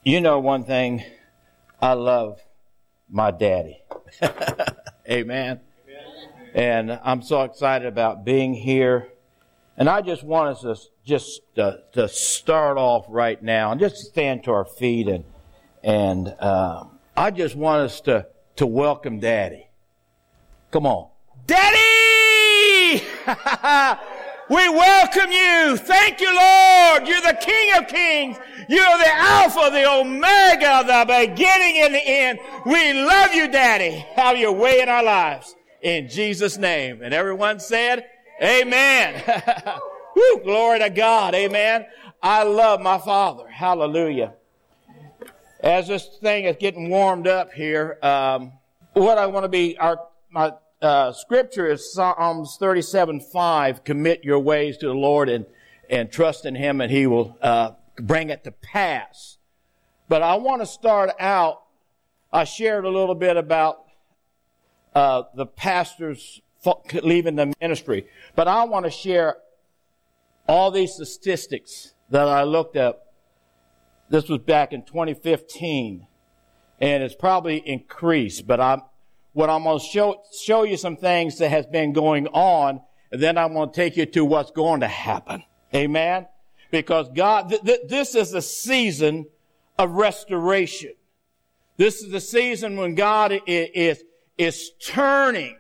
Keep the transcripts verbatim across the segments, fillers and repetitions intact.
You know one thing, I love my daddy. Amen. And I'm so excited about being here. And I just want us to just uh, to start off right now and just stand to our feet. And and uh, I just want us to, to welcome Daddy. Come on. Daddy! We welcome you. Thank you, Lord. You're the King of Kings. You're the Alpha, the Omega, the beginning and the end. We love you, Daddy. Have your way in our lives. In Jesus' name. And everyone said, amen. Woo, glory to God. Amen. I love my Father. Hallelujah. As this thing is getting warmed up here, um, what I want to be, our, my, Uh, scripture is Psalms thirty-seven five. Commit your ways to the Lord and, and trust in Him, and He will uh, bring it to pass. But I want to start out, I shared a little bit about uh, the pastors leaving the ministry. But I want to share all these statistics that I looked up. This was back in twenty fifteen, and it's probably increased, but I'm What I'm going to show, show you some things that has been going on, and then I'm going to take you to what's going to happen. Amen? Because God, th- th- this is a season of restoration. This is the season when God is, is, is turning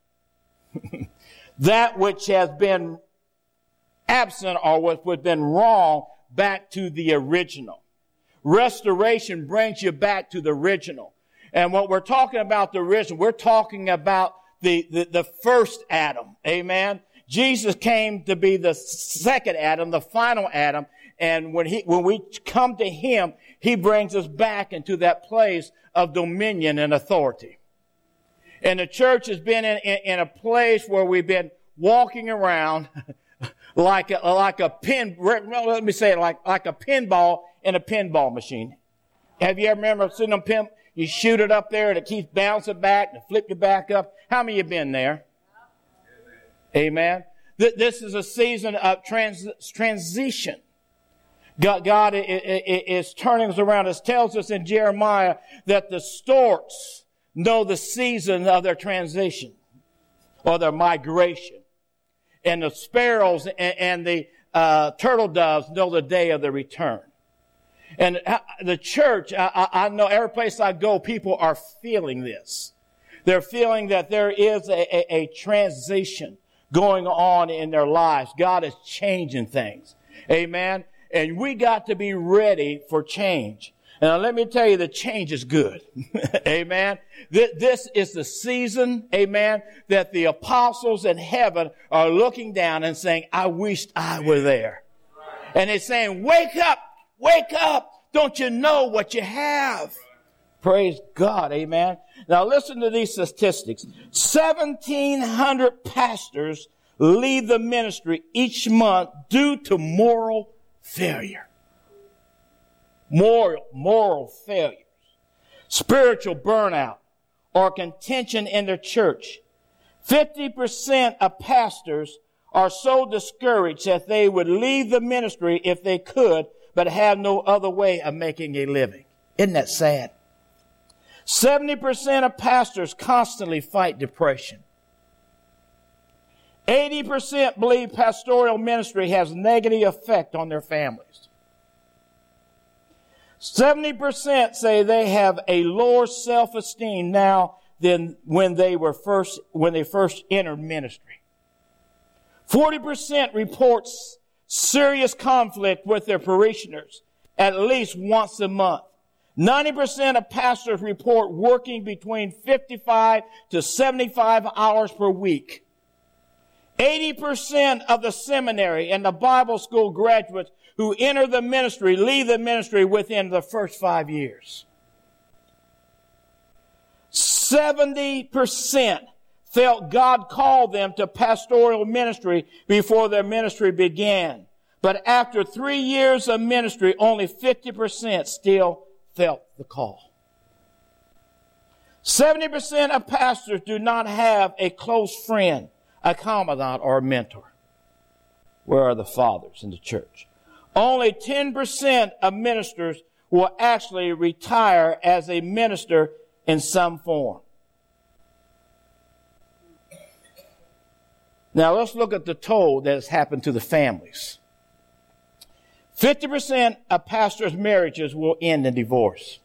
that which has been absent or what has been wrong back to the original. Restoration brings you back to the original. And what we're talking about the original, we're talking about the, the, the first Adam. Amen. Jesus came to be the second Adam, the final Adam. And when he, when we come to Him, He brings us back into that place of dominion and authority. And the church has been in, in, in a place where we've been walking around like a, like a pin, let me say it, like, like a pinball in a pinball machine. Have you ever remember sitting on pin? You shoot it up there and it keeps bouncing back and flip you back up. How many of you been there? Amen. This is a season of trans- transition. God, God is turning us around. It tells us in Jeremiah that the storks know the season of their transition or their migration. And the sparrows and the uh, turtle doves know the day of their return. And the church, I, I know every place I go, people are feeling this. They're feeling that there is a, a, a transition going on in their lives. God is changing things. Amen. And we got to be ready for change. And let me tell you, the change is good. Amen. This is the season, amen, that the apostles in heaven are looking down and saying, I wished I were there. And they're saying, wake up. Wake up. Don't you know what you have? Praise God. Amen. Now listen to these statistics. seventeen hundred pastors leave the ministry each month due to moral failure. Moral, moral failures. Spiritual burnout or contention in their church. fifty percent of pastors are so discouraged that they would leave the ministry if they could, but have no other way of making a living. Isn't that sad? seventy percent of pastors constantly fight depression. eighty percent believe pastoral ministry has negative effect on their families. seventy percent say they have a lower self-esteem now than when they were first, when they first entered ministry. forty percent reports serious conflict with their parishioners at least once a month. ninety percent of pastors report working between fifty-five to seventy-five hours per week. eighty percent of the seminary and the Bible school graduates who enter the ministry leave the ministry within the first five years. seventy percent felt God called them to pastoral ministry before their ministry began. But after three years of ministry, only fifty percent still felt the call. seventy percent of pastors do not have a close friend, a confidant, or a mentor. Where are the fathers in the church? Only ten percent of ministers will actually retire as a minister in some form. Now let's look at the toll that has happened to the families. fifty percent of pastors' marriages will end in divorce.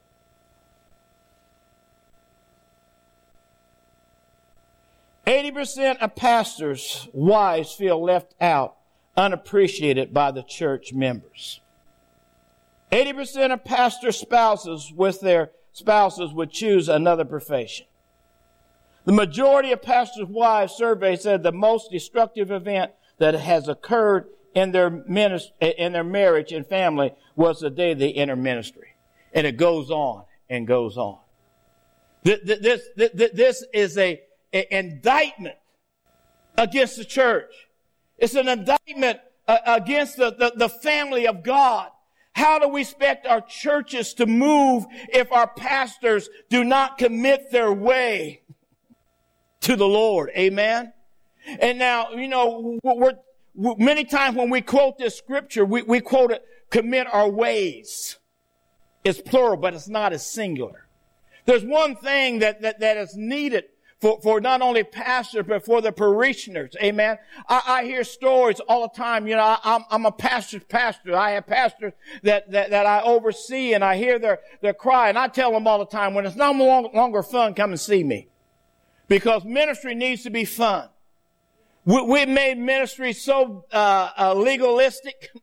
eighty percent of pastors' wives feel left out, unappreciated by the church members. eighty percent of pastor spouses with their spouses would choose another profession. The majority of pastors' wives surveyed said the most destructive event that has occurred in their ministry, in their marriage and family was the day they enter ministry. And it goes on and goes on. This, this, this, this is a, a indictment against the church. It's an indictment uh, against the, the, the family of God. How do we expect our churches to move if our pastors do not commit their way to the Lord? Amen. And now, you know, we're, we're many times when we quote this scripture, we, we quote it, commit our ways. It's plural, but it's not as singular. There's one thing that, that, that is needed for, for not only pastors, but for the parishioners. Amen. I, I hear stories all the time. You know, I, I'm, I'm a pastor's pastor. I have pastors that, that, that I oversee, and I hear their, their cry. And I tell them all the time, when it's no longer fun, come and see me. Because ministry needs to be fun. We, we've made ministry so uh, uh, legalistic.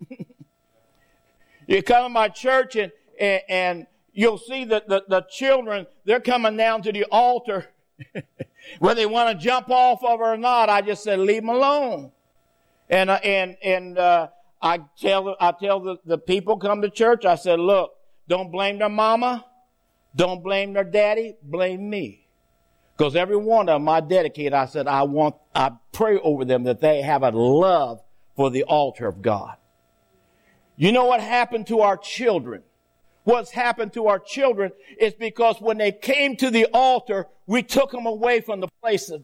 You come to my church and, and, and you'll see that the, the children, they're coming down to the altar. Whether they want to jump off of it or not, I just said, leave them alone. And, uh, and, and, uh, I tell, I tell the, the people come to church, I said, look, don't blame their mama. Don't blame their daddy. Blame me. Because every one of them I dedicate, I said, I want, I pray over them that they have a love for the altar of God. You know what happened to our children? What's happened to our children is because when they came to the altar, we took them away from the places.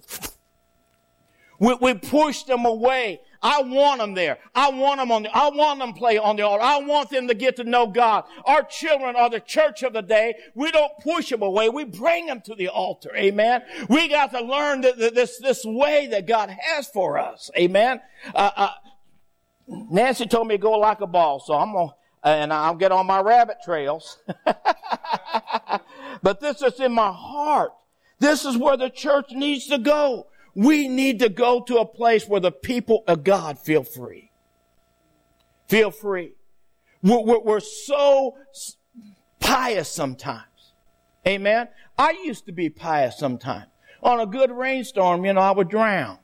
We, we pushed them away. I want them there. I want them on the, I want them to play on the altar. I want them to get to know God. Our children are the church of the day. We don't push them away. We bring them to the altar. Amen. We got to learn that, that this, this way that God has for us. Amen. Uh, uh, Nancy told me to go like a ball, so I'm going to, and I'll get on my rabbit trails. But this is in my heart. This is where the church needs to go. We need to go to a place where the people of God feel free. Feel free. We're, we're, we're so pious sometimes. Amen. I used to be pious sometimes. On a good rainstorm, you know, I would drown.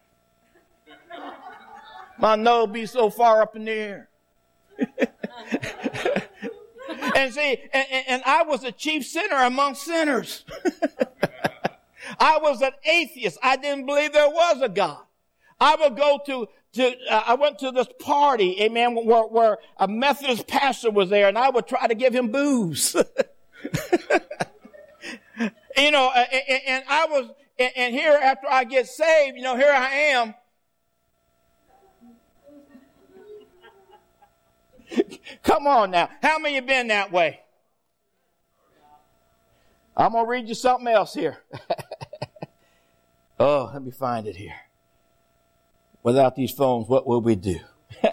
My nose would be so far up in the air. And see, and, and I was a chief sinner among sinners. I was an atheist. I didn't believe there was a God. I would go to, to uh, I went to this party, amen, where, where a Methodist pastor was there, and I would try to give him booze. You know, and, and I was, and here after I get saved, you know, here I am. Come on now. How many have been that way? I'm going to read you something else here. Oh, let me find it here. Without these phones, what will we do?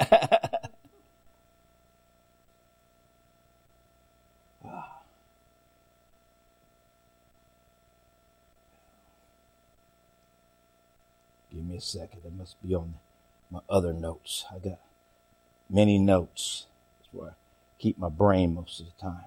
Give me a second. It must be on my other notes. I got many notes. That's where I keep my brain most of the time.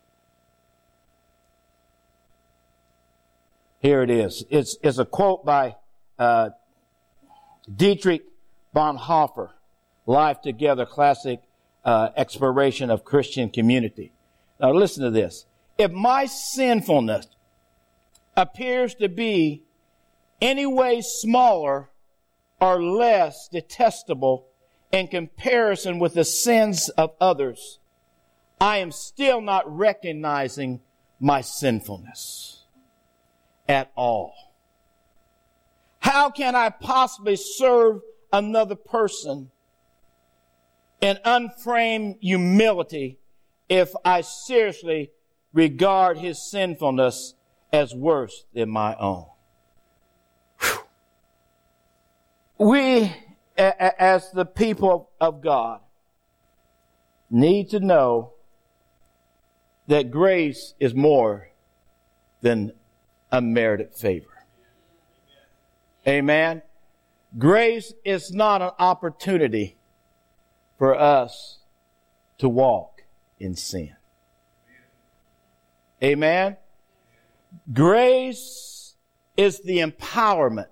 Here it is. It's, it's a quote by uh, Dietrich Bonhoeffer, Life Together, Classic uh, Exploration of Christian Community. Now listen to this. If my sinfulness appears to be any way smaller or less detestable in comparison with the sins of others, I am still not recognizing my sinfulness at all. How can I possibly serve another person in unframed humility if I seriously regard his sinfulness as worse than my own. Whew. We, as the people of God, need to know that grace is more than unmerited favor. Amen. Grace is not an opportunity for us to walk in sin. Amen. Grace is the empowerment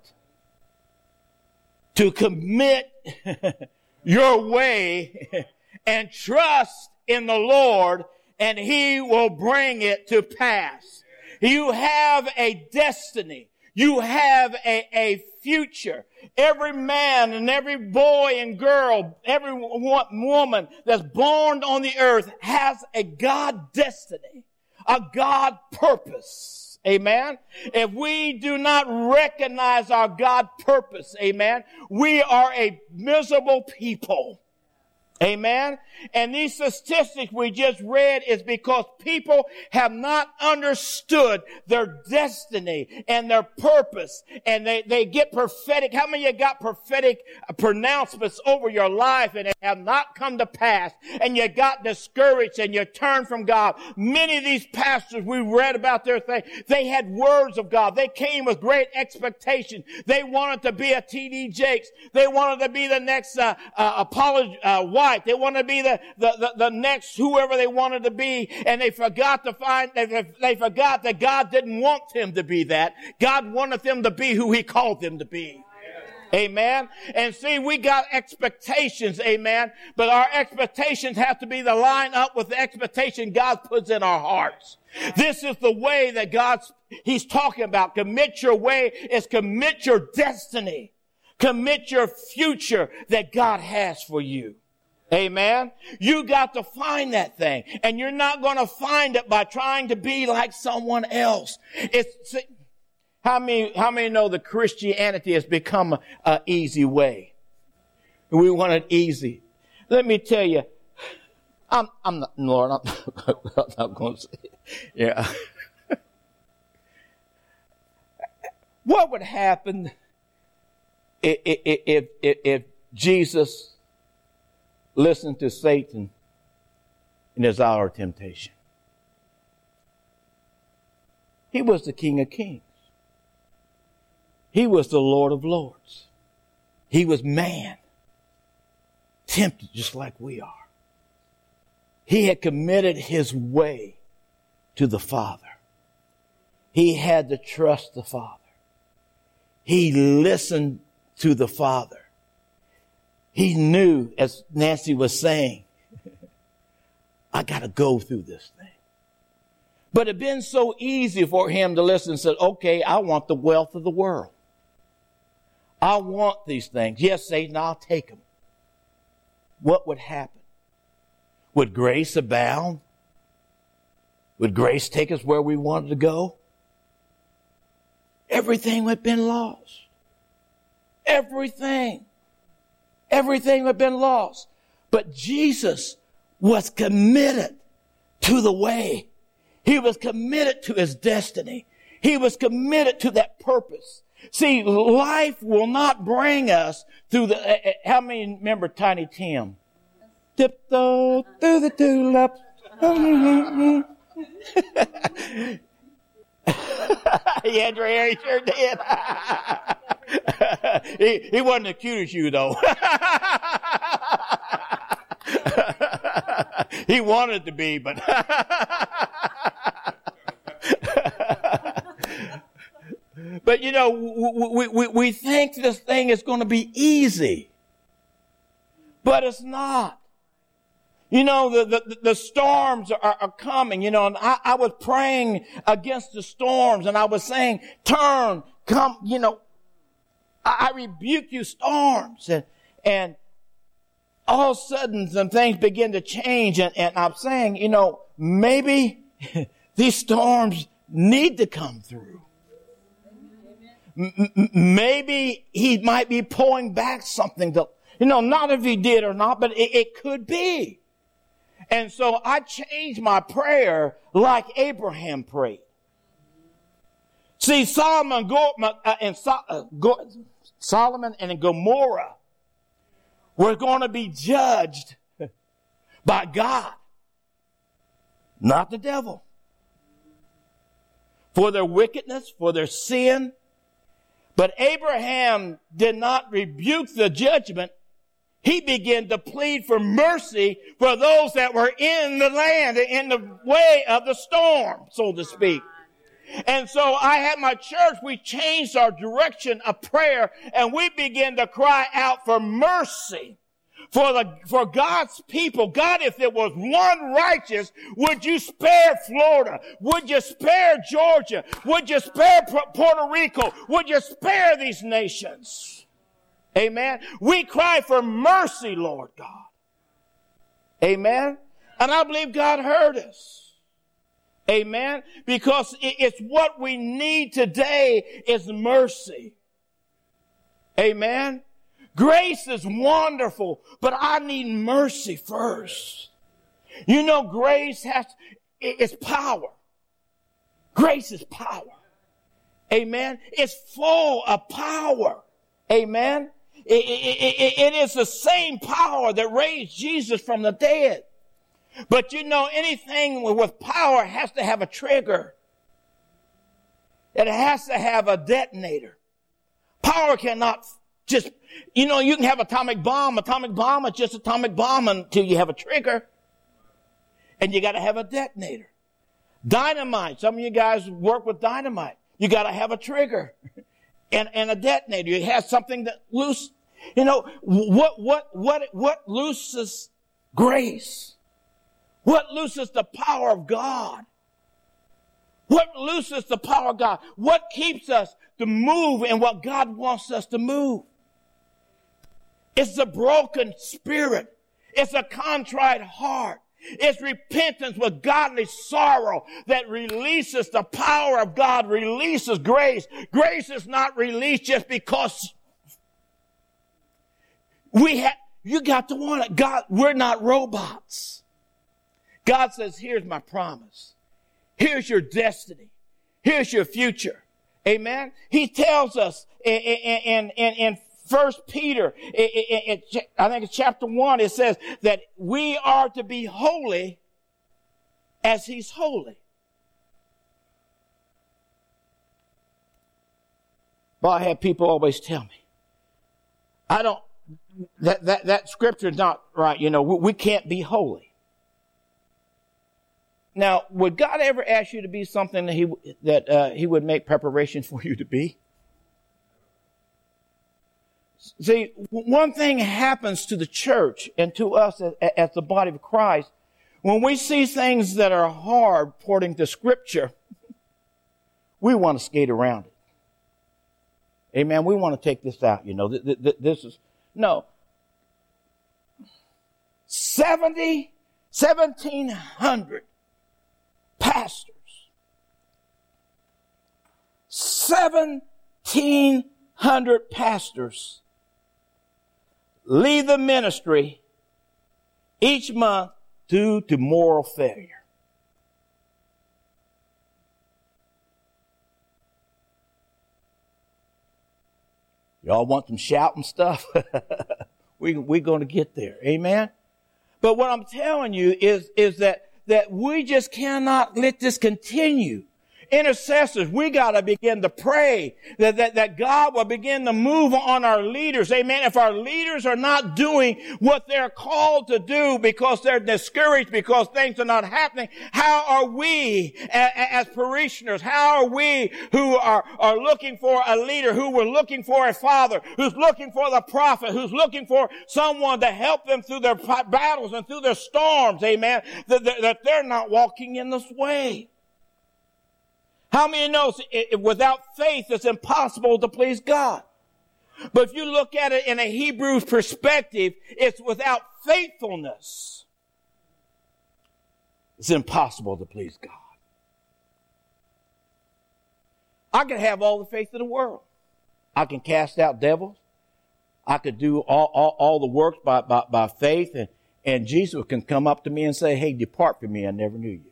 to commit your way and trust in the Lord, and he will bring it to pass. You have a destiny. You have a, a future. Every man and every boy and girl, every woman that's born on the earth has a God destiny, a God purpose. Amen. If we do not recognize our God purpose, amen, we are a miserable people. Amen. And these statistics we just read is because people have not understood their destiny and their purpose. And they, they get prophetic. How many of you got prophetic pronouncements over your life and they have not come to pass? And you got discouraged and you turned from God. Many of these pastors we read about their thing, they had words of God. They came with great expectation. They wanted to be a T D Jakes. They wanted to be the next uh, uh, Apollo uh, White. They wanted to be the, the, the, the next whoever they wanted to be, and they forgot to find, they, they forgot that God didn't want them to be that. God wanted them to be who he called them to be. Amen. And see, we got expectations, amen, but our expectations have to be the line up with the expectation God puts in our hearts. This is the way that God's, he's talking about. Commit your way is commit your destiny. Commit your future that God has for you. Amen. You got to find that thing, and you're not going to find it by trying to be like someone else. It's, how many, how many know that Christianity has become a, a easy way? We want it easy. Let me tell you, I'm, I'm not, Lord, I'm, I'm not going to say it. Yeah. What would happen if, if, if, if Jesus listened to Satan in his hour of temptation? He was the King of Kings. He was the Lord of Lords. He was man, tempted just like we are. He had committed his way to the Father. He had to trust the Father. He listened to the Father. He knew, as Nancy was saying, I got to go through this thing. But it had been so easy for him to listen and said, okay, I want the wealth of the world. I want these things. Yes, Satan, I'll take them. What would happen? Would grace abound? Would grace take us where we wanted to go? Everything would have been lost. Everything. Everything had been lost. But Jesus was committed to the way. He was committed to his destiny. He was committed to that purpose. See, life will not bring us through the, uh, how many remember Tiny Tim? Tiptoe through the tulips. He had your hair, he sure did. he, he wasn't as cute as you, though. He wanted to be, but but you know, we, we, we think this thing is going to be easy, but it's not. You know, the, the, the storms are, are coming, you know, and I, I was praying against the storms, and I was saying, turn, come, you know, I, I rebuke you, storms. And, and all of a sudden, some things begin to change, and, and I'm saying, you know, maybe these storms need to come through. M- maybe he might be pulling back something to, you know, not if he did or not, but it, it could be. And so I changed my prayer like Abraham prayed. See, Solomon, Go, uh, and so, uh, Go, Solomon and Gomorrah were going to be judged by God, not the devil, for their wickedness, for their sin. But Abraham did not rebuke the judgment. He began to plead for mercy for those that were in the land, in the way of the storm, so to speak. And so I had my church, we changed our direction of prayer, and we began to cry out for mercy for the, for God's people. God, if there was one righteous, would you spare Florida? Would you spare Georgia? Would you spare Puerto Rico? Would you spare these nations? Amen. We cry for mercy, Lord God. Amen. And I believe God heard us. Amen. Because it's what we need today is mercy. Amen. Grace is wonderful, but I need mercy first. You know, grace has, it's power. Grace is power. Amen. It's full of power. Amen. It, it, it, it is the same power that raised Jesus from the dead. But you know, anything with power has to have a trigger. It has to have a detonator. Power cannot just, you know, you can have atomic bomb. Atomic bomb is just atomic bomb until you have a trigger. And you got to have a detonator. Dynamite. Some of you guys work with dynamite. You got to have a trigger and, and a detonator. It has something that loose. You know, what, what, what, what looses grace? What looses the power of God? What looses the power of God? What keeps us to move in what God wants us to move? It's the broken spirit. It's a contrite heart. It's repentance with godly sorrow that releases the power of God, releases grace. Grace is not released just because we have, you got to want it. God, we're not robots. God says, here's my promise. Here's your destiny. Here's your future. Amen. He tells us in, in, in, in First Peter, in, in, in, I think it's chapter one, it says that we are to be holy as he's holy. But I have people always tell me, I don't, that, that, that scripture is not right. You know, we, we can't be holy. Now, would God ever ask you to be something that he, that, uh, he would make preparation for you to be? See, one thing happens to the church and to us as, as the body of Christ. When we see things that are hard according to Scripture, we want to skate around it. Amen. We want to take this out. You know, th- th- this is, no. seventy, seventeen hundred pastors. seventeen hundred pastors leave the ministry each month due to moral failure. Y'all want some shouting stuff? we, we're going to get there. Amen? But what I'm telling you is, is that, that we just cannot let this continue. Intercessors, we got to begin to pray that, that, that God will begin to move on our leaders. Amen. If our leaders are not doing what they're called to do because they're discouraged, because things are not happening, how are we as, as parishioners, how are we who are, are looking for a leader, who were looking for a father, who's looking for the prophet, who's looking for someone to help them through their battles and through their storms, amen, that, that, that they're not walking in this way? How many knows it, without faith it's impossible to please God? But if you look at it in a Hebrew perspective, it's without faithfulness, it's impossible to please God. I can have all the faith in the world. I can cast out devils. I could do all, all, all the works by, by, by faith and, And Jesus can come up to me and say, hey, depart from me, I never knew you.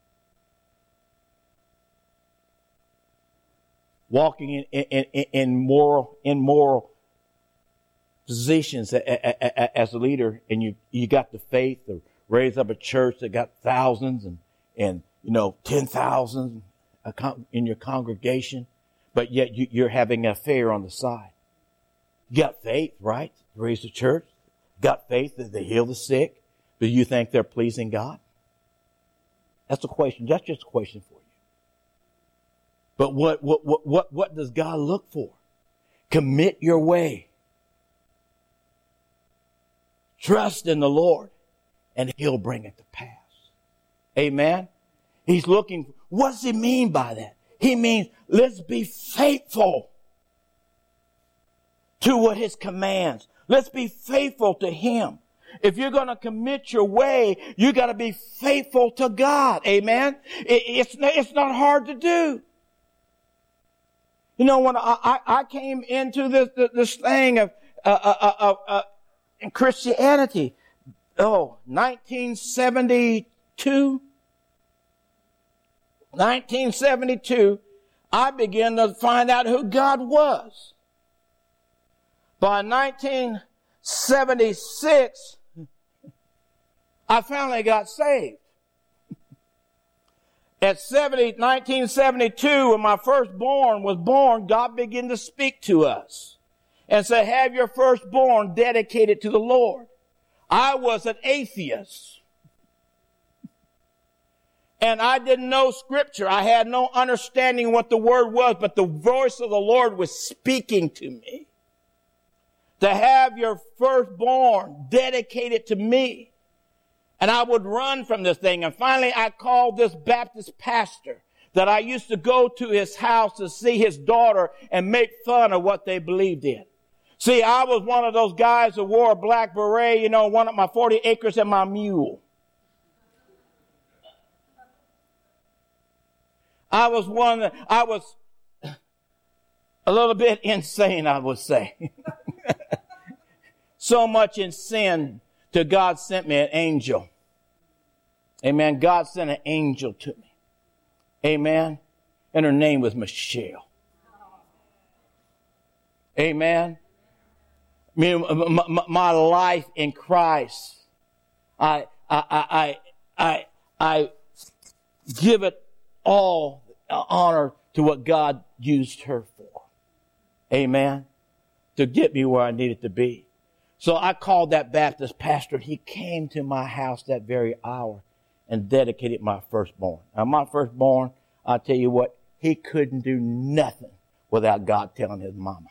Walking in, in, in, in moral, in moral positions as a leader, and you, you got the faith to raise up a church that got thousands and, and, you know, ten thousand in your congregation, but yet you, you're having an affair on the side. You got faith, right? To raise the church. Got faith that they heal the sick. Do you think they're pleasing God? That's a question. That's just a question for you. But what, what, what, what, what does God look for? Commit your way. Trust in the Lord, and He'll bring it to pass. Amen? He's looking. What does He mean by that? He means, let's be faithful to what His commands. Let's be faithful to Him. If you're going to commit your way, you got to be faithful to God. Amen? It, it's, it's not hard to do. You know, when I, I, I came into this, this thing of, uh, uh, uh, uh, in Christianity, oh, nineteen seventy-two, nineteen seventy-two, I began to find out who God was. By nineteen seventy-six, I finally got saved. At nineteen seventy-two, when my firstborn was born, God began to speak to us and say, have your firstborn dedicated to the Lord. I was an atheist. And I didn't know Scripture. I had no understanding what the Word was, but the voice of the Lord was speaking to me. To have your firstborn dedicated to me. And I would run from this thing. And finally, I called this Baptist pastor that I used to go to his house to see his daughter and make fun of what they believed in. See, I was one of those guys who wore a black beret, you know, one of my forty acres and my mule. I was one, that, I was a little bit insane, I would say. So much in sin till God sent me an angel. Amen. God sent an angel to me. Amen. And her name was Michelle. Amen. I mean, my, my life in Christ, I, I, I, I, I give it all honor to what God used her for. Amen. To get me where I needed to be. So I called that Baptist pastor. He came to my house that very hour and dedicated my firstborn. Now, my firstborn, I'll tell you what, he couldn't do nothing without God telling his mama.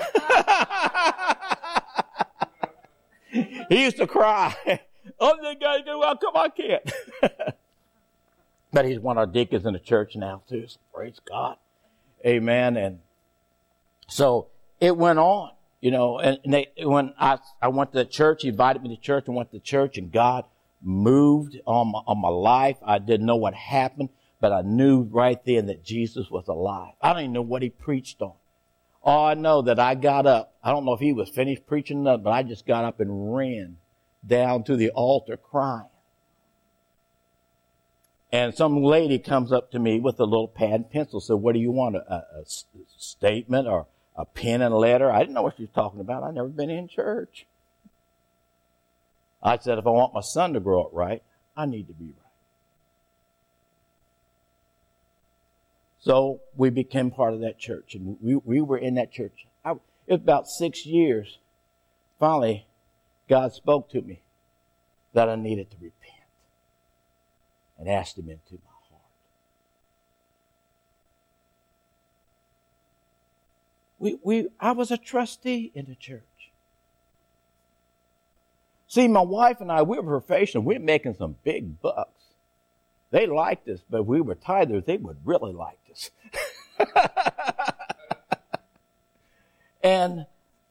He used to cry. Oh, they got to go. Well, come on, I can't. But he's one of our deacons in the church now, too. So praise God. Amen. And so it went on. You know, and they, when I, I went to the church, he invited me to church and went to church, and God moved on my, on my life. I didn't know what happened, but I knew right then that Jesus was alive. I don't even know what he preached on. All I know that I got up. I don't know if he was finished preaching or not, but I just got up and ran down to the altar crying. And some lady comes up to me with a little pad and pencil, said, what do you want, a, a, a statement or a pen and a letter? I didn't know what she was talking about. I'd never been in church. I said, if I want my son to grow up right, I need to be right. So we became part of that church, and we, we were in that church. I, it was about six years. Finally, God spoke to me that I needed to repent and asked him into my heart. We, we, I was a trustee in the church. See, my wife and I, we were professional. We were making some big bucks. They liked us, but we were tithers. They would really like us. And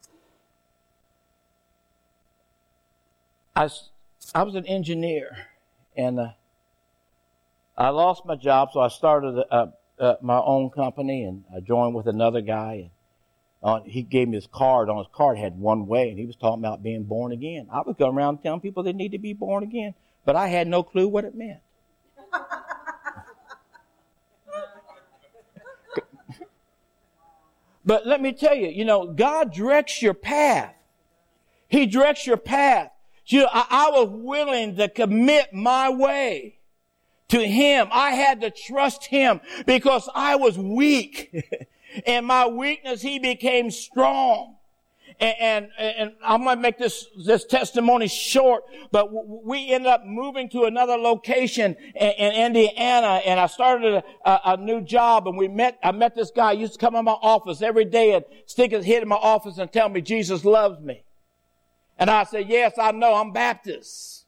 I, I was an engineer, and uh, I lost my job, so I started uh, uh, my own company, and I joined with another guy. And Uh, he gave me his card. On his card had one way, and he was talking about being born again. I was going around telling people they need to be born again, but I had no clue what it meant. But let me tell you, you know, God directs your path. He directs your path. You know, I, I was willing to commit my way to Him. I had to trust Him because I was weak. In my weakness, He became strong. And, and, and I'm going to make this, this testimony short, but w- we ended up moving to another location in, in Indiana, and I started a, a new job, and we met, I met this guy. He used to come in my office every day and stick his head in my office and tell me Jesus loves me. And I said, yes, I know, I'm Baptist.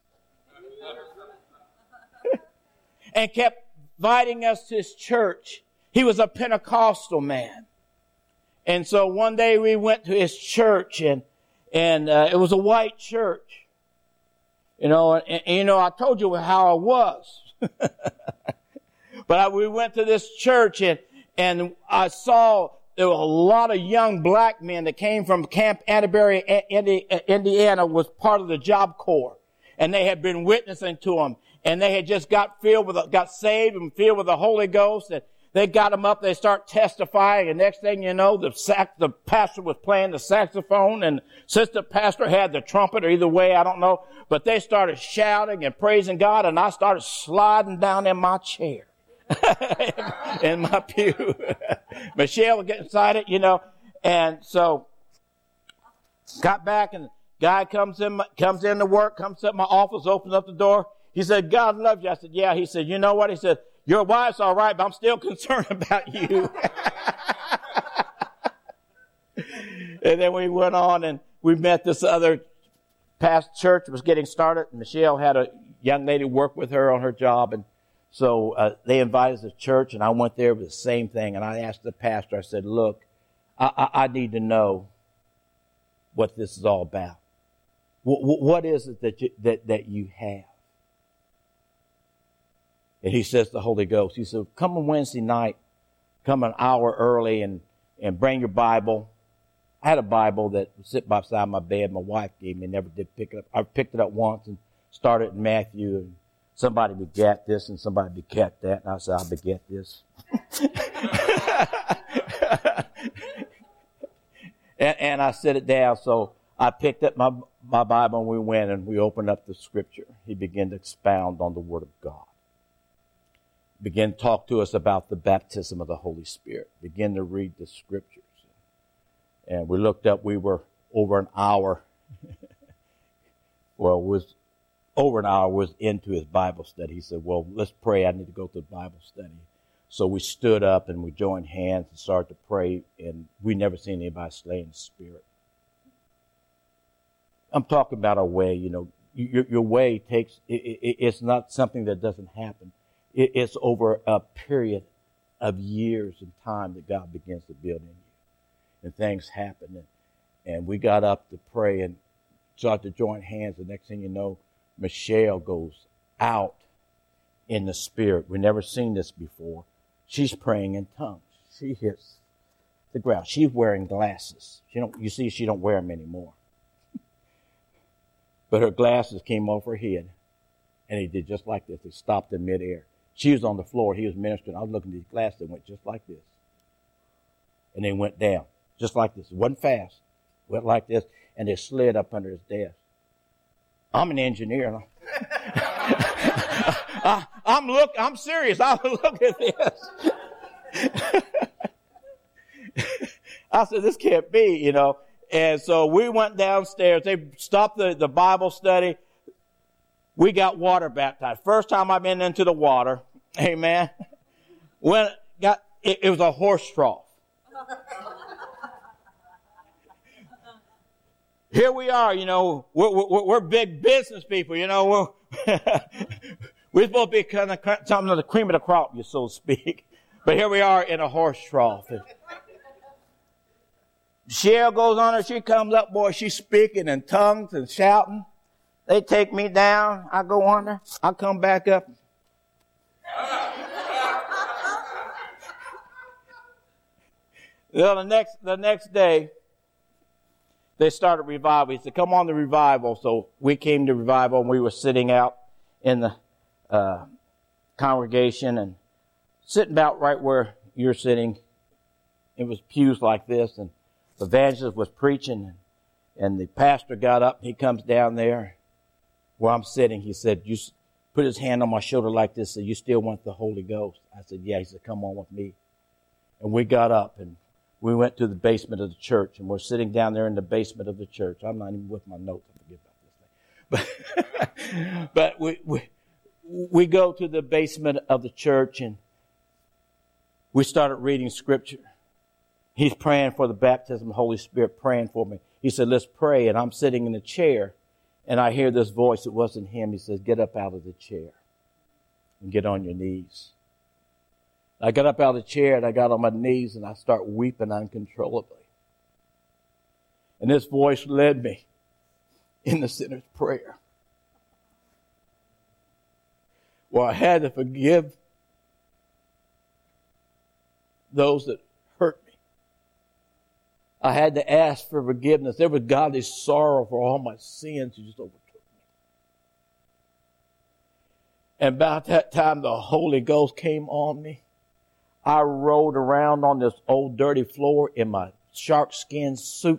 And kept inviting us to his church. He was a Pentecostal man. And so one day we went to his church, and and uh, it was a white church. You know, and, and you know, I told you how I was. But I, we went to this church, and and I saw there were a lot of young black men that came from Camp Atterbury, Indiana, was part of the Job Corps, and they had been witnessing to him, and they had just got filled with, got saved and filled with the Holy Ghost, and they got them up, they start testifying, and next thing you know, the sax, the pastor was playing the saxophone, and assistant pastor had the trumpet, or either way, I don't know. But they started shouting and praising God, and I started sliding down in my chair, in my pew. Michelle was getting excited, you know, and so got back, and guy comes in, comes in to work, comes to my office, opens up the door. He said, God loves you. I said, yeah. He said, you know what? He said, your wife's all right, but I'm still concerned about you. And then we went on, and we met this other past church was getting started. And Michelle had a young lady work with her on her job. And so uh, they invited us to church, and I went there with the same thing. And I asked the pastor, I said, look, I, I, I need to know what this is all about. W- what is it that you, that, that you have? And he says, the Holy Ghost. He said, come on Wednesday night, come an hour early and, and bring your Bible. I had a Bible that would sit beside my bed. My wife gave me, never did pick it up. I picked it up once and started in Matthew. And somebody begat this and somebody begat that. And I said, I beget this. and, and I set it down. So I picked up my, my Bible, and we went and we opened up the Scripture. He began to expound on the Word of God. Begin to talk to us about the baptism of the Holy Spirit. Begin to read the Scriptures. And we looked up, we were over an hour. well, it was over an hour was into his Bible study. He said, well, let's pray. I need to go to the Bible study. So we stood up and we joined hands and started to pray. And we never seen anybody slay in the Spirit. I'm talking about our way, you know. Your, your way takes, it, it, it's not something that doesn't happen. It's over a period of years and time that God begins to build in you. And things happen. And, and we got up to pray and started to join hands. The next thing you know, Michelle goes out in the Spirit. We've never seen this before. She's praying in tongues. She hits the ground. She's wearing glasses. She don't, you see, she don't wear them anymore. But her glasses came off her head. And he did just like this. He stopped in midair. She was on the floor. He was ministering. I was looking at these glasses. They went just like this. And they went down. Just like this. It wasn't fast. Went like this. And they slid up under his desk. I'm an engineer. I, I'm look. I'm serious. I look at this. I said, this can't be, you know. And so we went downstairs. They stopped the, the Bible study. We got water baptized. First time I've been into the water. Amen. When got it, it was a horse trough. Here we are, you know, we're, we're, we're big business people, you know. We're, we're supposed to be kind of something of the cream of the crop, you so to speak. But here we are in a horse trough. And Michelle goes on her, she comes up, boy, she's speaking in tongues and shouting. They take me down. I go under. I come back up. Well, the next, the next day, they started revival. He said, come on to revival. So we came to revival, and we were sitting out in the uh, congregation and sitting about right where you're sitting. It was pews like this, and the evangelist was preaching, and, and the pastor got up, and he comes down there where I'm sitting. He said, you put his hand on my shoulder like this, said, you still want the Holy Ghost? I said, yeah. He said, come on with me. And we got up, and we went to the basement of the church, and we're sitting down there in the basement of the church. I'm not even with my notes. I forget about this thing. But, but we, we, we go to the basement of the church, and we started reading Scripture. He's praying for the baptism of the Holy Spirit, praying for me. He said, let's pray. And I'm sitting in a chair, and I hear this voice. It wasn't him. He says, get up out of the chair and get on your knees. I got up out of the chair, and I got on my knees, and I start weeping uncontrollably. And this voice led me in the sinner's prayer, where I had to forgive those that hurt me. I had to ask for forgiveness. There was godly sorrow for all my sins who just overtook me. And about that time, the Holy Ghost came on me. I rolled around on this old dirty floor in my shark skin suit.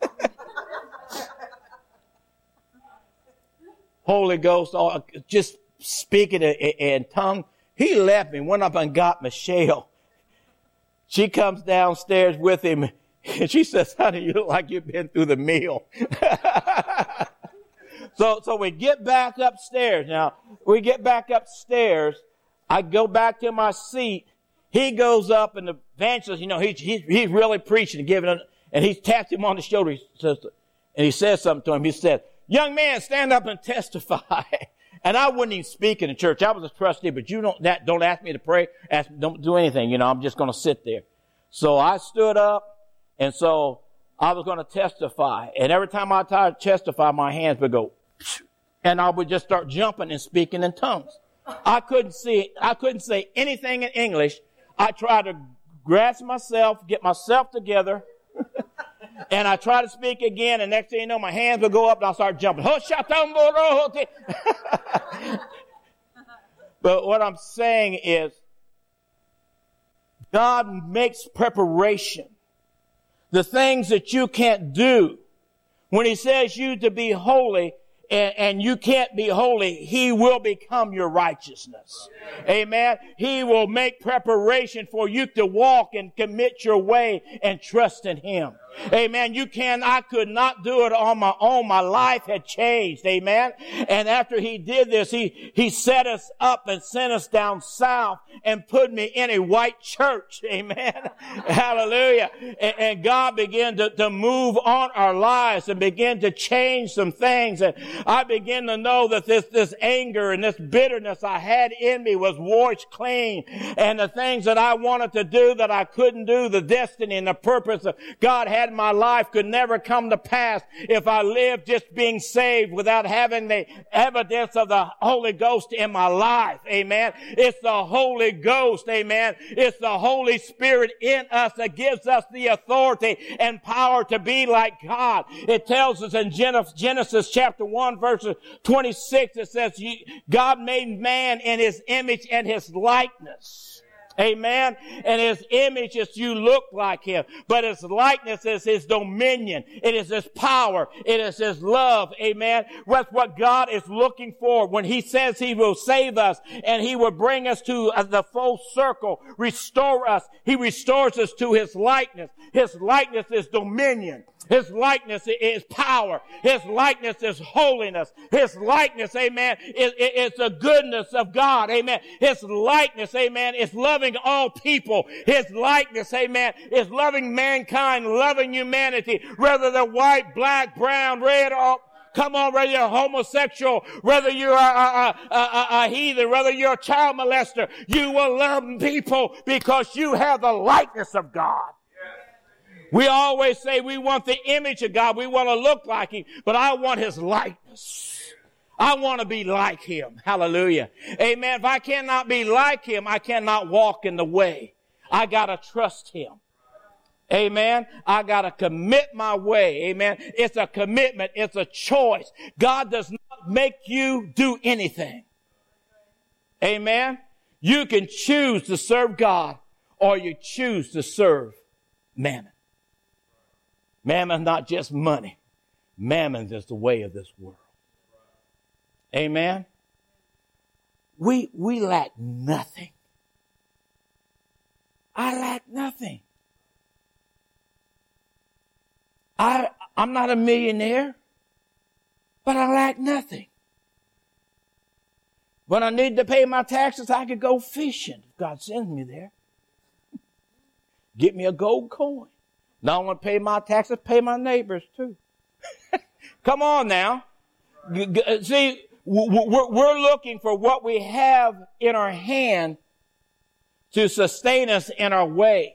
Holy Ghost, just speaking in tongue. He left me, went up and got Michelle. She comes downstairs with him, and she says, honey, you look like you've been through the meal. so, so we get back upstairs. Now, we get back upstairs. I go back to my seat. He goes up, and the evangelist, you know, he's, he's, he's really preaching and giving it, and he taps him on the shoulder. He says, and he says something to him. He said, young man, stand up and testify. And I wouldn't even speak in the church. I was a trustee, but you don't, that, don't ask me to pray. Ask, don't do anything. You know, I'm just going to sit there. So I stood up, and so I was going to testify. And every time I tried to testify, my hands would go, and I would just start jumping and speaking in tongues. I couldn't see, I couldn't say anything in English. I tried to grasp myself, get myself together, and I tried to speak again, and next thing you know, my hands would go up, and I'll start jumping. But what I'm saying is, God makes preparation. The things that you can't do. When He says you to be holy, and, and you can't be holy, He will become your righteousness. Amen. He will make preparation for you to walk and commit your way and trust in Him. Amen. You can, I could not do it on my own. My life had changed. Amen. And after He did this, He, He set us up and sent us down south and put me in a white church. Amen. Hallelujah. And, and God began to, to move on our lives and begin to change some things. And I began to know that this, this anger and this bitterness I had in me was washed clean. And the things that I wanted to do that I couldn't do, the destiny and the purpose that God had in my life could never come to pass if I lived just being saved without having the evidence of the Holy Ghost in my life. Amen. It's the Holy Ghost. Amen. It's the Holy Spirit in us that gives us the authority and power to be like God. It tells us in Genesis chapter one, verse twenty-six, it says, God made man in His image and His likeness. Amen. And His image is you look like Him. But His likeness is His dominion. It is His power. It is His love. Amen. That's what God is looking for when He says He will save us and He will bring us to the full circle, restore us. He restores us to His likeness. His likeness is dominion. His likeness is power. His likeness is holiness. His likeness, amen, is, is the goodness of God, amen. His likeness, amen, is loving all people. His likeness, amen, is loving mankind, loving humanity, whether they're white, black, brown, red, or come on, whether you're homosexual, whether you're a, a, a, a, a heathen, whether you're a child molester, you will love people because you have the likeness of God. We always say we want the image of God. We want to look like Him, but I want His likeness. I want to be like Him. Hallelujah. Amen. If I cannot be like Him, I cannot walk in the way. I got to trust Him. Amen. I got to commit my way. Amen. It's a commitment. It's a choice. God does not make you do anything. Amen. You can choose to serve God or you choose to serve mammon. Mammon is not just money. Mammon is the way of this world. Amen. We, we lack nothing. I lack nothing. I, I'm not a millionaire, but I lack nothing. When I need to pay my taxes, I could go fishing if God sends me there. Get me a gold coin. Not only pay my taxes, pay my neighbors too. Come on now. See, we're looking for what we have in our hand to sustain us in our way.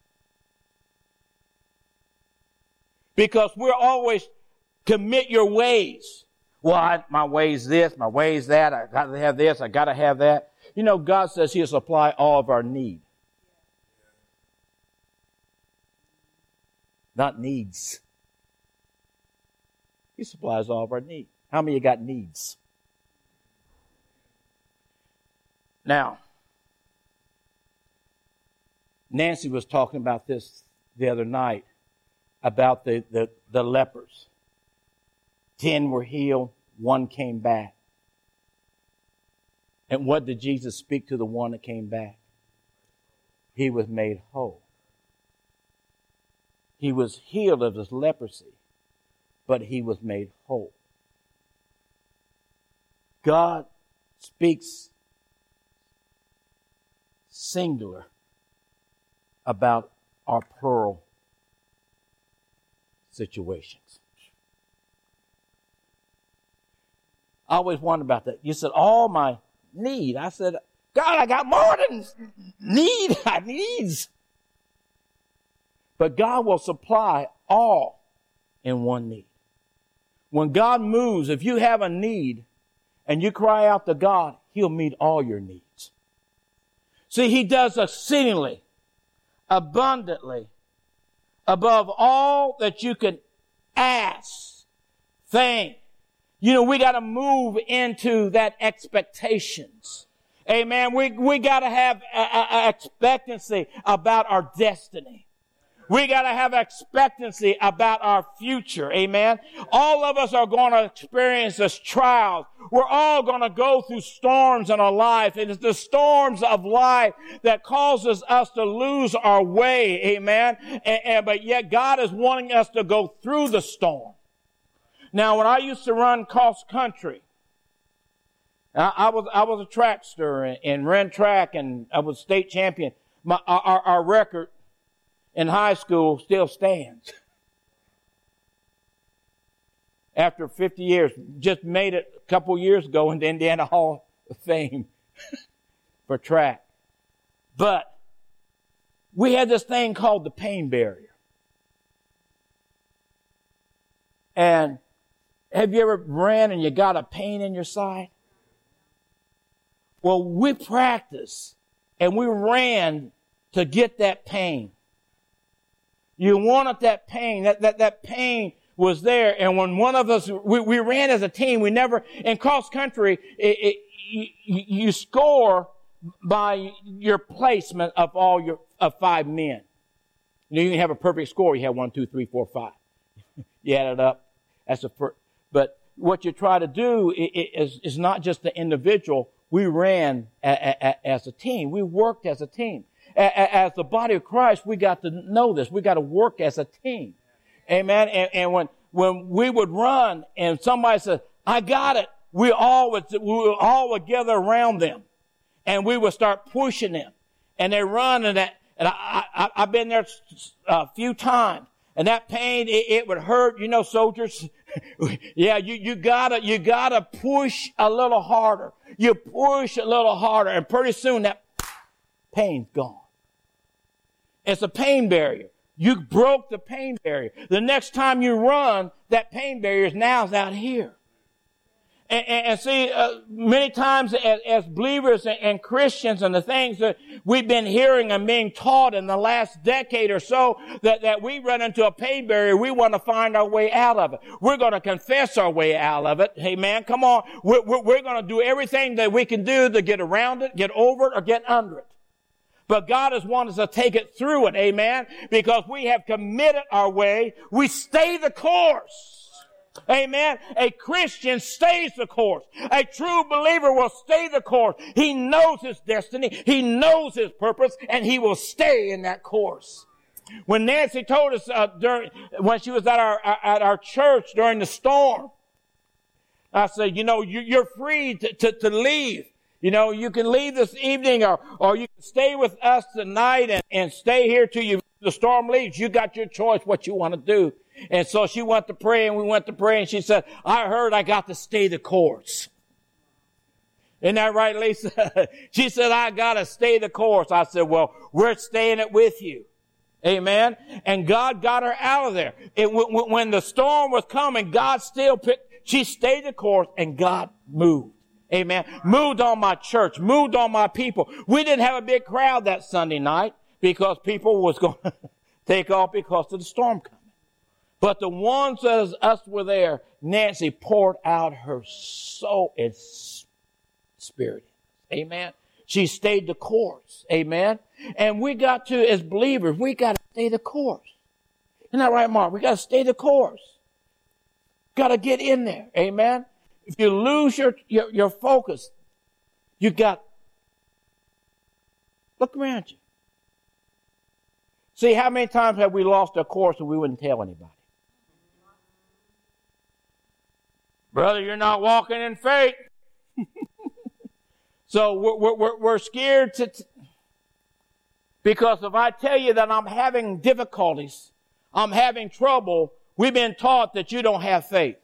Because we're always commit your ways. Well, I, my way's this, my way's that. I got to have this, I got to have that. You know, God says He'll supply all of our need. Not needs. He supplies all of our needs. How many of you got needs? Now, Nancy was talking about this the other night, about the, the, the lepers. Ten were healed, one came back. And what did Jesus speak to the one that came back? He was made whole. He was healed of his leprosy, but he was made whole. God speaks singular about our plural situations. I always wondered about that. You said, all my need. I said, God, I got more than need. I needs. But God will supply all in one need. When God moves, if you have a need and you cry out to God, He'll meet all your needs. See, He does exceedingly, abundantly, above all that you can ask, think. You know, we got to move into that expectations. Amen. We, we got to have a, a, a expectancy about our destiny. We got to have expectancy about our future. Amen. All of us are going to experience this trials. We're all going to go through storms in our life. It is the storms of life that causes us to lose our way. Amen. And, and, but yet God is wanting us to go through the storm. Now, when I used to run cross country, I, I was I was a trackster and, and ran track, and I was state champion. My, our, our record in high school still stands. After fifty years, just made it a couple years ago in the Indiana Hall of Fame for track. But we had this thing called the pain barrier. And have you ever ran and you got a pain in your side? Well, we practiced and we ran to get that pain. You wanted that pain. That, that, that pain was there. And when one of us, we, we ran as a team, we never, in cross country, it, it, you, you score by your placement of all your, of five men. You didn't have a perfect score. You had one, two, three, four, five. You add it up. That's the first. But what you try to do is, is not just the individual. We ran a, a, a, as a team. We worked as a team. As the body of Christ, we got to know this. We got to work as a team. Amen. And, and when, when we would run and somebody said, I got it, we all would, we would all would gather around them and we would start pushing them. And they run and that, and I, I, I've been there a few times and that pain, it, it would hurt. You know, soldiers, yeah, you, you gotta, you gotta push a little harder. You push a little harder and pretty soon that pain's gone. It's a pain barrier. You broke the pain barrier. The next time you run, that pain barrier is now out here. And, and, and see, uh, many times as, as believers and, and Christians and the things that we've been hearing and being taught in the last decade or so, that, that we run into a pain barrier, we want to find our way out of it. We're going to confess our way out of it. Hey man, come on. We're, we're, we're going to do everything that we can do to get around it, get over it, or get under it. But God has wanted us to take it through it, amen, because we have committed our way. We stay the course. Amen. A Christian stays the course. A true believer will stay the course. He knows his destiny. He knows his purpose, and he will stay in that course. When Nancy told us uh, during when she was at our at our church during the storm, I said, you know, you, you're free to, to, to leave. You know, you can leave this evening, or or you can stay with us tonight and, and stay here till you the storm leaves. You got your choice what you want to do. And so she went to pray, and we went to pray, and she said, I heard I got to stay the course. Isn't that right, Lisa? She said, I got to stay the course. I said, well, we're staying it with you. Amen. And God got her out of there. It, when the storm was coming, God still picked, she stayed the course, and God moved. Amen. Moved on my church, moved on my people. We didn't have a big crowd that Sunday night because people was going to take off because of the storm coming. But the ones that us were there, Nancy poured out her soul and spirit. Amen. She stayed the course. Amen. And we got to, as believers, we got to stay the course. Isn't that right, Mark? We got to stay the course. Got to get in there. Amen. If you lose your, your, your focus, you got, look around you. See, how many times have we lost our course and we wouldn't tell anybody? Brother, you're not walking in faith. So we're, we're, we're scared to, t- because if I tell you that I'm having difficulties, I'm having trouble, we've been taught that you don't have faith.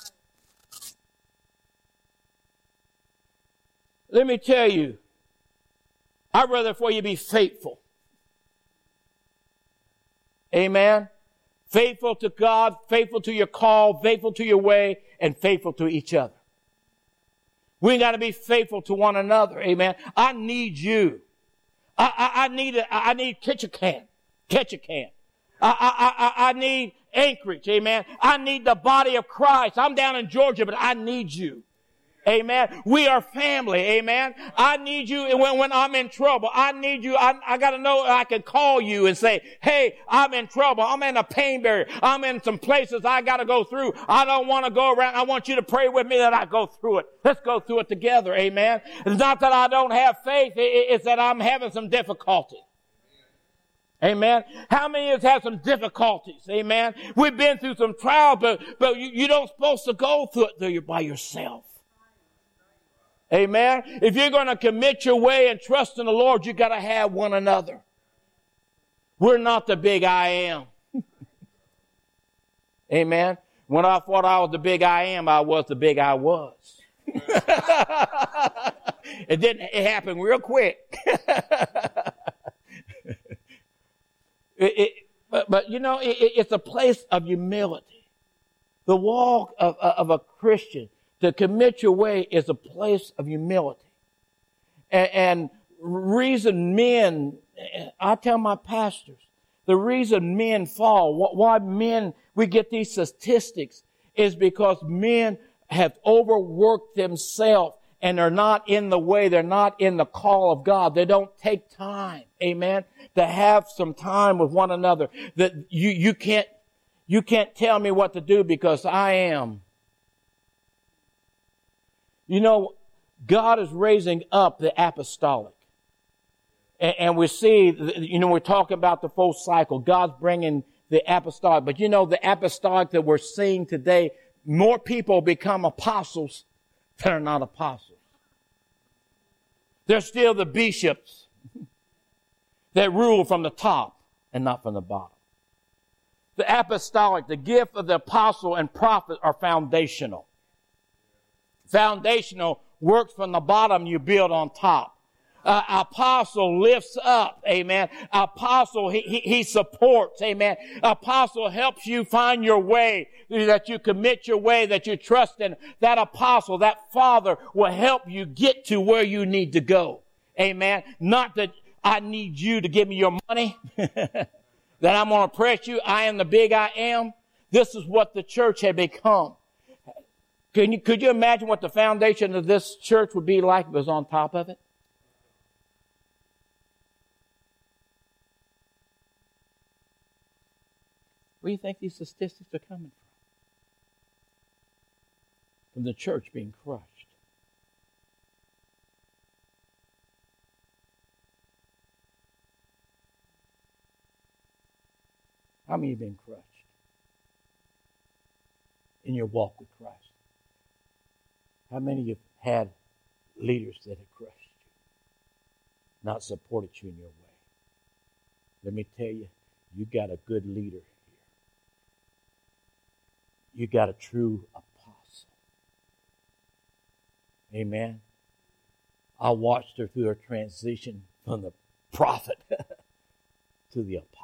Let me tell you, I'd rather for you be faithful. Amen. Faithful to God, faithful to your call, faithful to your way, and faithful to each other. We got to be faithful to one another. Amen. I need you. I, I, I need a, I need Ketchikan. Ketchikan. I, I, I, I need Anchorage. Amen. I need the body of Christ. I'm down in Georgia, but I need you. Amen. We are family. Amen. I need you when, when I'm in trouble. I need you. I, I got to know I can call you and say, hey, I'm in trouble. I'm in a pain barrier. I'm in some places I got to go through. I don't want to go around. I want you to pray with me that I go through it. Let's go through it together. Amen. It's not that I don't have faith. It's that I'm having some difficulty. Amen. How many of us have some difficulties? Amen. We've been through some trials, but, but you, you don't supposed to go through it by yourself. Amen. If you're going to commit your way and trust in the Lord, you got to have one another. We're not the big I am. Amen. When I thought I was the big I am, I was the big I was. It didn't, it happened real quick. it, it, but, but, you know, it, it's a place of humility. The walk of, of a Christian. To commit your way is a place of humility. And, and reason men, I tell my pastors, the reason men fall, why men, we get these statistics, is because men have overworked themselves and they're not in the way, they're not in the call of God. They don't take time, amen, to have some time with one another. That you, you can't, you can't tell me what to do because I am. You know, God is raising up the apostolic. And, and we see, you know, we're talking about the full cycle. God's bringing the apostolic. But you know, the apostolic that we're seeing today, more people become apostles than are not apostles. They're still the bishops that rule from the top and not from the bottom. The apostolic, the gift of the apostle and prophet are foundational. Foundational works from the bottom, you build on top. Uh, apostle lifts up, amen. Apostle, he, he, he supports, amen. Apostle helps you find your way, that you commit your way, that you trust in. That apostle, that father will help you get to where you need to go, amen. Not that I need you to give me your money, that I'm going to press you. I am the big I am. This is what the church had become. Can you, could you imagine what the foundation of this church would be like if it was on top of it? Where do you think these statistics are coming from? From the church being crushed. How many have been crushed in your walk with Christ? How many have had leaders that have crushed you, not supported you in your way? Let me tell you, you got a good leader here. You got a true apostle. Amen. I watched her through her transition from the prophet to the apostle.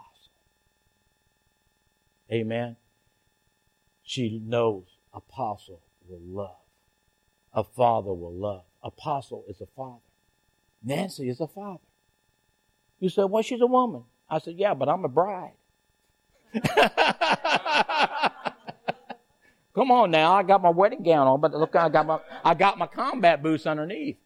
Amen. She knows apostle will love. A father will love. Apostle is a father. Nancy is a father. You said, well, she's a woman. I said, yeah, but I'm a bride. Come on now, I got my wedding gown on, but look, I got my I got my combat boots underneath.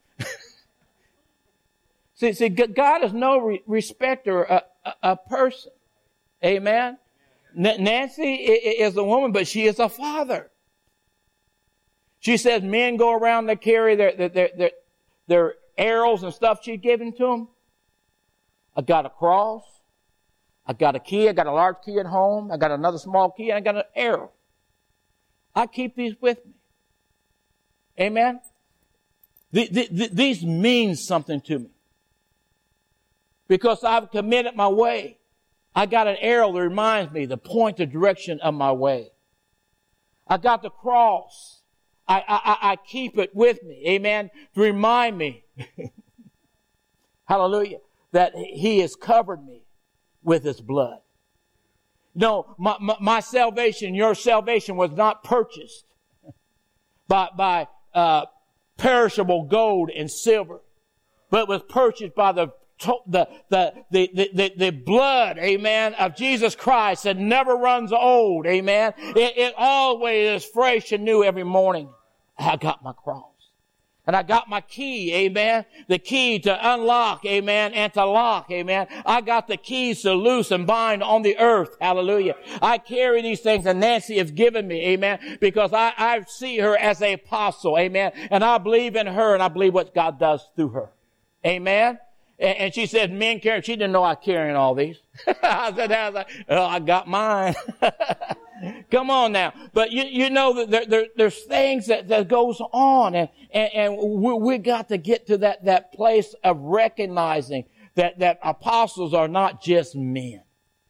see, see, God is no re- respecter of a, a person. Amen. N- Nancy is a woman, but she is a father. She says men go around, they carry their their their, their, their arrows and stuff she's giving to them. I got a cross. I got a key. I got a large key at home. I got another small key, and I got an arrow. I keep these with me. Amen? The, the, the, these mean something to me. Because I've committed my way. I got an arrow that reminds me, the point, the direction of my way. I got the cross. I, I, I keep it with me. Amen? To remind me, hallelujah, that He has covered me with His blood. No, my, my, my salvation, your salvation was not purchased by, by uh, perishable gold and silver, but was purchased by the the the the the, the blood, amen, of Jesus Christ that never runs old, amen. It, it always is fresh and new every morning. I got my cross. And I got my key, amen. The key to unlock, amen, and to lock, amen. I got the keys to loose and bind on the earth, hallelujah. I carry these things and Nancy has given me, amen, because I, I see her as an apostle, amen. And I believe in her and I believe what God does through her, amen. And, and she said, men carry, she didn't know I was carrying all these. I said, I was like, oh, I got mine. Come on now. But you, you know that there, there, there's things that, that goes on and, and, and we, we got to get to that, that place of recognizing that, that apostles are not just men.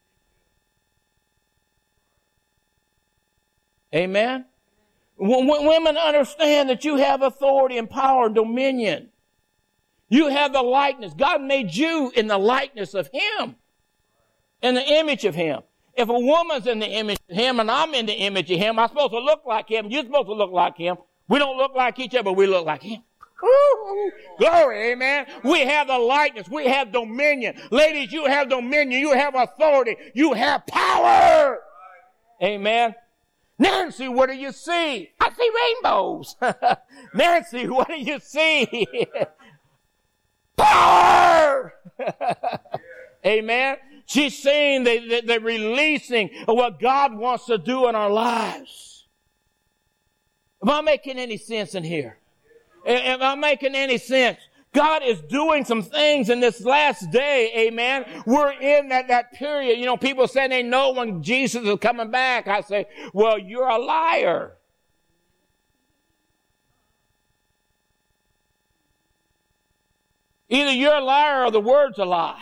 Amen. When, when women understand that you have authority and power and dominion, you have the likeness. God made you in the likeness of Him, in the image of Him. If a woman's in the image of Him and I'm in the image of Him, I'm supposed to look like Him. You're supposed to look like Him. We don't look like each other, but we look like Him. Ooh, glory, amen. We have the likeness. We have dominion. Ladies, you have dominion. You have authority. You have power. Amen. Nancy, what do you see? I see rainbows. Nancy, what do you see? Power. Amen. She's seeing the, the, the releasing of what God wants to do in our lives. Am I making any sense in here? Am I making any sense? God is doing some things in this last day, amen. We're in that, that period. You know, people say they know when Jesus is coming back. I say, well, you're a liar. Either you're a liar or the word's a lie.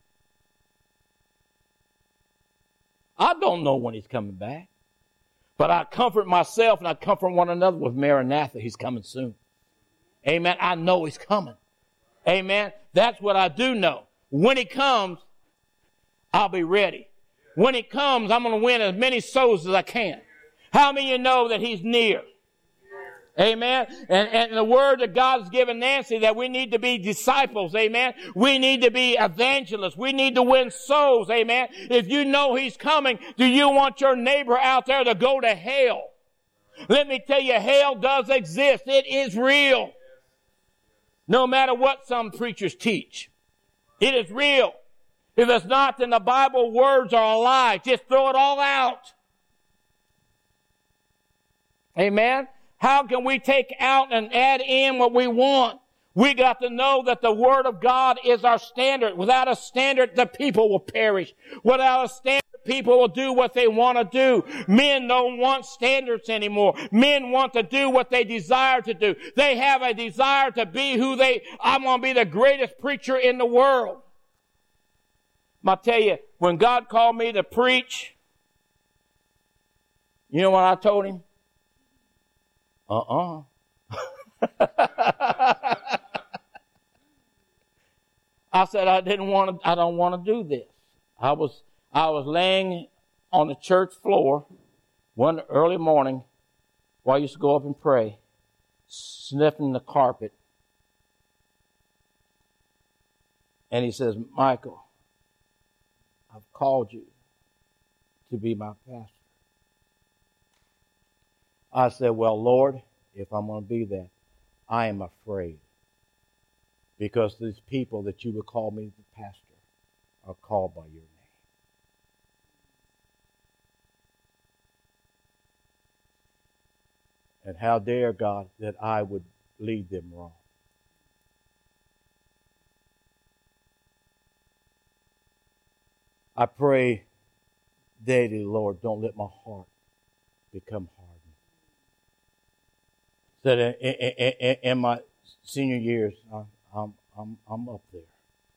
I don't know when He's coming back. But I comfort myself and I comfort one another with Maranatha. He's coming soon. Amen. I know He's coming. Amen. That's what I do know. When He comes, I'll be ready. When He comes, I'm going to win as many souls as I can. How many of you know that He's near? Amen. And, and the word that God's given Nancy that we need to be disciples. Amen. We need to be evangelists. We need to win souls. Amen. If you know He's coming, do you want your neighbor out there to go to hell? Let me tell you, hell does exist. It is real. No matter what some preachers teach. It is real. If it's not, then the Bible words are a lie. Just throw it all out. Amen. How can we take out and add in what we want? We got to know that the Word of God is our standard. Without a standard, the people will perish. Without a standard, people will do what they want to do. Men don't want standards anymore. Men want to do what they desire to do. They have a desire to be who they, I'm going to be the greatest preacher in the world. I tell you, when God called me to preach, you know what I told Him? Uh-uh. I said I didn't want to, I don't want to do this. I was, I was laying on the church floor one early morning while I used to go up and pray, sniffing the carpet. And He says, Michael, I've called you to be my pastor. I said, well, Lord, if I'm going to be that, I am afraid. Because these people that you would call me the pastor are called by your name. And how dare God that I would lead them wrong. I pray daily, Lord, don't let my heart become hardened. So that in, in, in, in my senior years, I'm, I'm, I'm, I'm up there.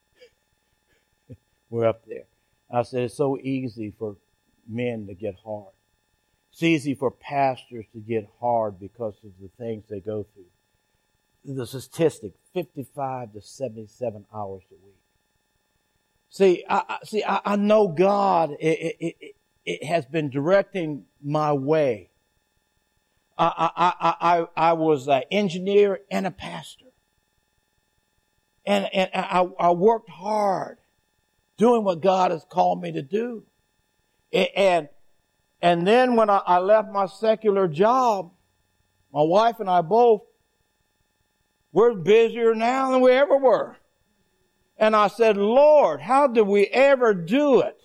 We're up there. I said it's so easy for men to get hard. It's easy for pastors to get hard because of the things they go through. The statistic, fifty-five to seventy-seven hours a week. See, I, I see. I, I know God. It, it, it, it has been directing my way. I, I, I, I was an engineer and a pastor. And, and I, I worked hard doing what God has called me to do. And, and then when I, I left my secular job, my wife and I both, we're busier now than we ever were. And I said, Lord, how did we ever do it?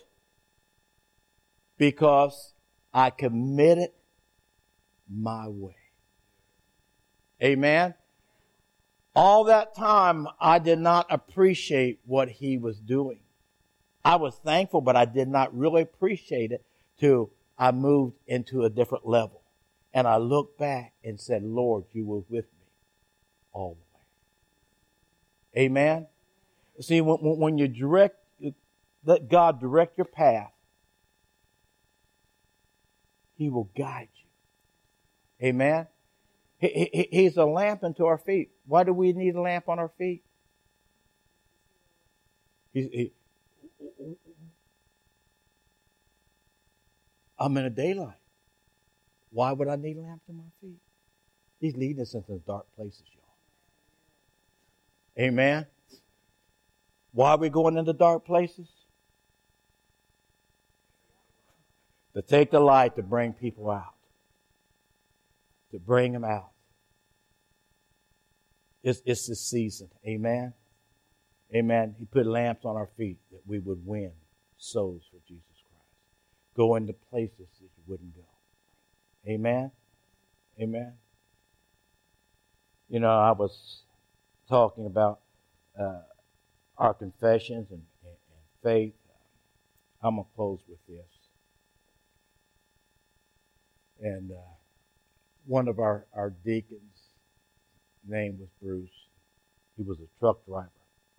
Because I committed my way. Amen. All that time, I did not appreciate what He was doing. I was thankful, but I did not really appreciate it till I moved into a different level. And I looked back and said, Lord, you were with me all the way. Amen. See, when, when you direct, let God direct your path, He will guide you. Amen. He, he, he's a lamp unto our feet. Why do we need a lamp on our feet? He, he, I'm in a daylight. Why would I need a lamp to my feet? He's leading us into dark places, y'all. Amen. Why are we going into dark places? To take the light to bring people out. To bring them out. It's, it's this season. Amen. Amen. He put lamps on our feet that we would win souls for Jesus Christ. Go into places that you wouldn't go. Amen. Amen. You know, I was talking about uh, our confessions and, and, and faith. I'm going to close with this. And uh, one of our, our deacons' name was Bruce. He was a truck driver.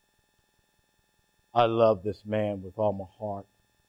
I love this man with all my heart.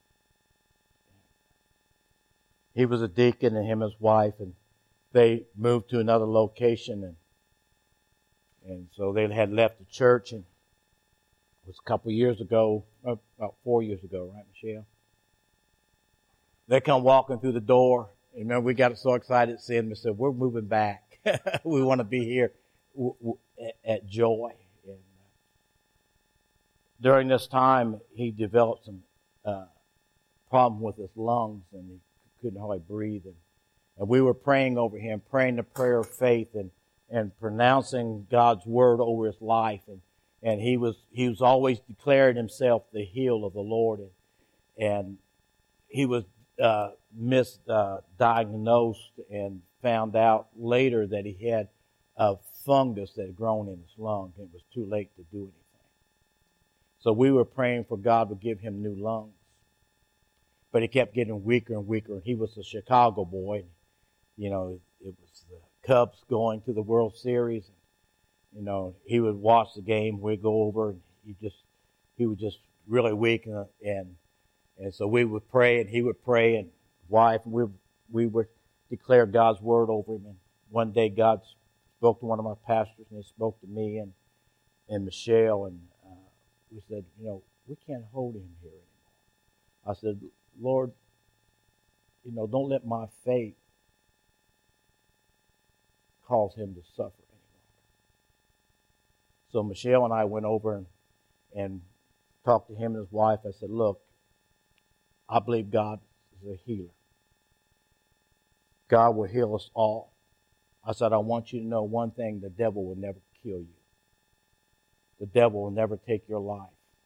He was a deacon, and him and his wife, and they moved to another location, and and so they had left the church, and It was a couple of years ago, about four years ago, right, Michelle? They come walking through the door. And remember, we got so excited to see them and said, we're moving back. We want to be here w- w- at Joy. And uh, during this time, he developed some uh, problem with his lungs, and he couldn't hardly breathe. And, and we were praying over him, praying the prayer of faith and, and pronouncing God's word over his life. And, and he was he was always declaring himself the heel of the Lord. And, and he was uh, misdiagnosed uh, and found out later that he had a fungus that had grown in his lung. It was too late to do anything. So we were praying for God to give him new lungs. But he kept getting weaker and weaker. And he was a Chicago boy. You know, it was the Cubs going to the World Series. You know, he would watch the game. We'd go over, and he just, he was just really weak. And, and, and so we would pray, and he would pray, and wife, and we, we would declare God's word over him. And one day God spoke to one of my pastors, and he spoke to me and, and Michelle, and uh, we said, you know, we can't hold him here anymore. I said, Lord, you know, don't let my faith cause him to suffer any longer. So Michelle and I went over and, and talked to him and his wife. I said, look, I believe God is a healer. God will heal us all. I said, I want you to know one thing, the devil will never kill you. The devil will never take your life.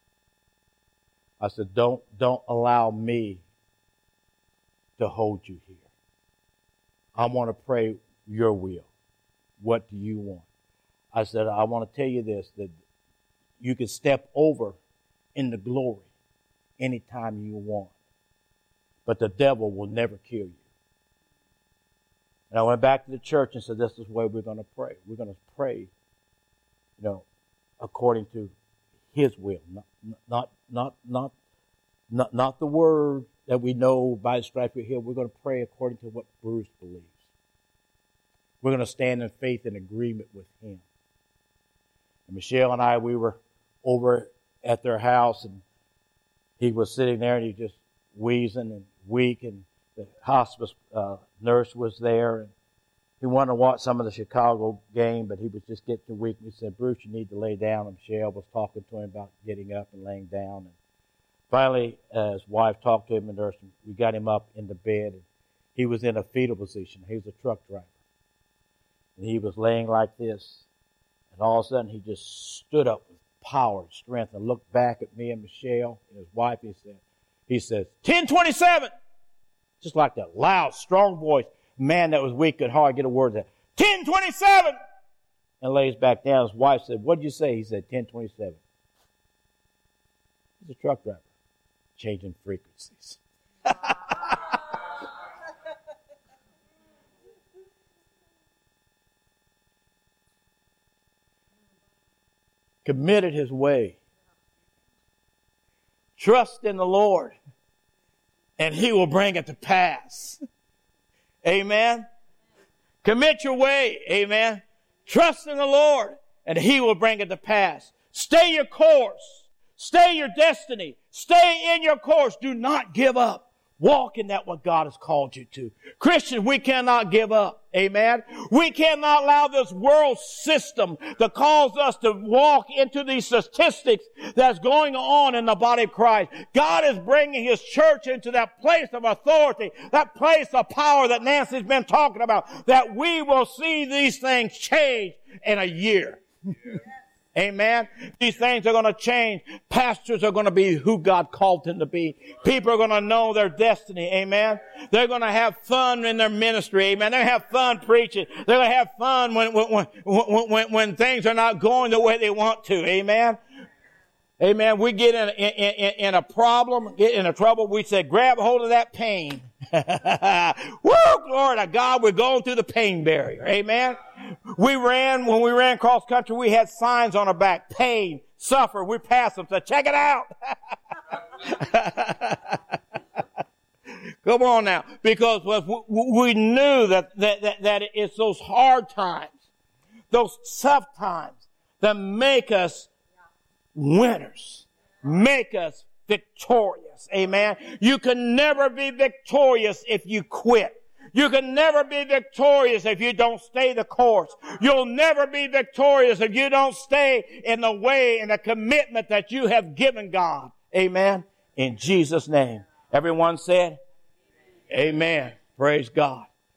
I said, don't, don't allow me to hold you here. I want to pray your will. What do you want? I said, I want to tell you this, that you can step over in the glory anytime you want. But the devil will never kill you. And I went back to the church and said, this is the way we're going to pray. We're going to pray, you know, according to his will, not, not, not, not, not, not the word that we know by the stripes we're healed. We're going to pray according to what Bruce believes. We're going to stand in faith and agreement with him. And Michelle and I, we were over at their house, and he was sitting there, and he just wheezing and weak, and the hospice uh, nurse was there, and he wanted to watch some of the Chicago game, but he was just getting too weak. And he said, Bruce, you need to lay down. And Michelle was talking to him about getting up and laying down. And finally, uh, his wife talked to him, and nursed him. We got him up in the bed, and he was in a fetal position. He was a truck driver. And he was laying like this, and all of a sudden he just stood up with power and strength and looked back at me and Michelle and his wife. He said, he says, ten twenty-seven. Just like that loud, strong voice. Man that was weak could hardly get a word out. ten twenty-seven! And lays back down. His wife said, what did you say? He said, ten twenty-seven. He's a truck driver. Changing frequencies. Committed his way. Trust in the Lord, and he will bring it to pass. Amen. Commit your way. Amen. Trust in the Lord, and he will bring it to pass. Stay your course. Stay your destiny. Stay in your course. Do not give up. Walk in that what God has called you to. Christians, we cannot give up. Amen. We cannot allow this world system to cause us to walk into these statistics that's going on in the body of Christ. God is bringing his church into that place of authority, that place of power that Nancy's been talking about, that we will see these things change in a year. Amen. These things are going to change. Pastors are going to be who God called them to be. People are going to know their destiny. Amen. They're going to have fun in their ministry. Amen. They're going to have fun preaching. They're going to have fun when, when, when, when, when things are not going the way they want to. Amen. Amen. We get in, in, in, in a problem, get in a trouble. We say, grab hold of that pain. Woo, glory to God. We're going through the pain barrier. Amen. We ran, when we ran cross country, we had signs on our back. Pain, suffer. We passed them. So check it out. Come on now. Because we knew that, that, that, that it's those hard times, those tough times that make us winners. Make us victorious. Amen. You can never be victorious if you quit. You can never be victorious if you don't stay the course. You'll never be victorious if you don't stay in the way and the commitment that you have given God. Amen. In Jesus' name. Everyone said, amen. Praise God.